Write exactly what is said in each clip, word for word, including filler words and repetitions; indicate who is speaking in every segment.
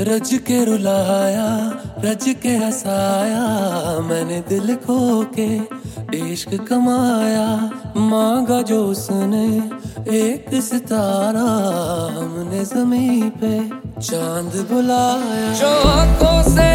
Speaker 1: रज के रुलाया, रज के हंसाया, मैंने दिल खो के इश्क कमाया। मांगा जो उसने एक सितारा, हमने जमीन पे चांद बुलाया। जो आंखों से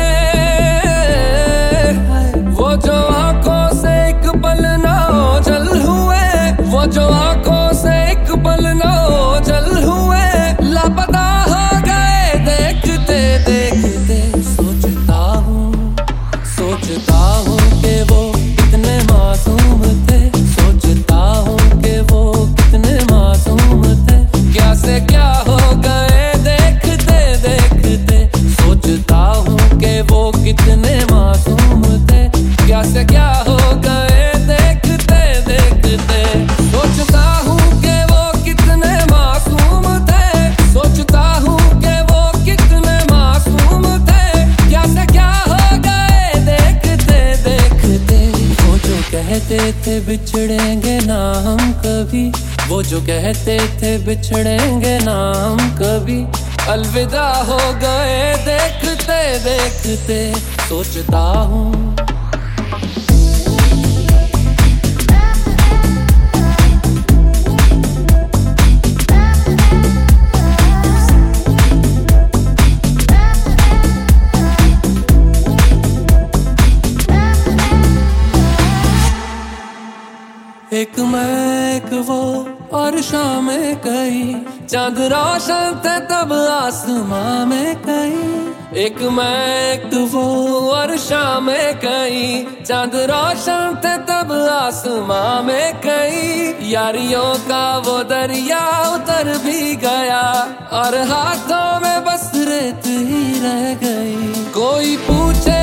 Speaker 1: वो जो आंखों से एक पल ना ओझल हुए, वो जो आंखों से एक पल ना ओझल हुए, लापता हो गए देखते देखते। सोचता हूँ सोचता हूँ कि वो कितने मासूम थे, सोचता हूँ कि वो कितने मासूम थे। क्या से क्या हो गए देखते देखते, सोचता हूँ कि वो कितने मासूम थे। क्या से क्या हो गए देखते देखते, सोचता हूँ कि वो कितने मासूम थे, सोचता हूँ कि वो कितने मासूम थे। क्या से क्या हो गए देखते देखते। वो जो कहते थे बिछड़ेंगे ना हम कभी, वो जो कहते थे बिछड़ेंगे ना हम कभी, अलविदा हो गए देखते देखते। सोचता हूँ एक मैं एक वो और शाम में कहीं, चांद रोशन थे तब आसमां में कहीं। एक मैं एक वो और शाम में कहीं, चांद रोशन थे तब आसमां में कहीं। यारियों का वो दरिया उतर भी गया, और हाथों में बस रेत ही रह गई। कोई पूछे